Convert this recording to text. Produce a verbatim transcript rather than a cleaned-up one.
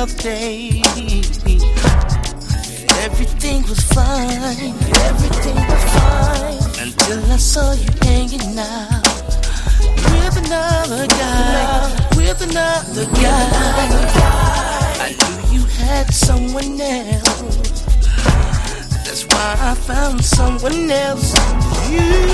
other day. Everything was fine, everything was fine, until I saw you hanging out with another guy, with another guy. I knew you had someone else. That's why I found someone else.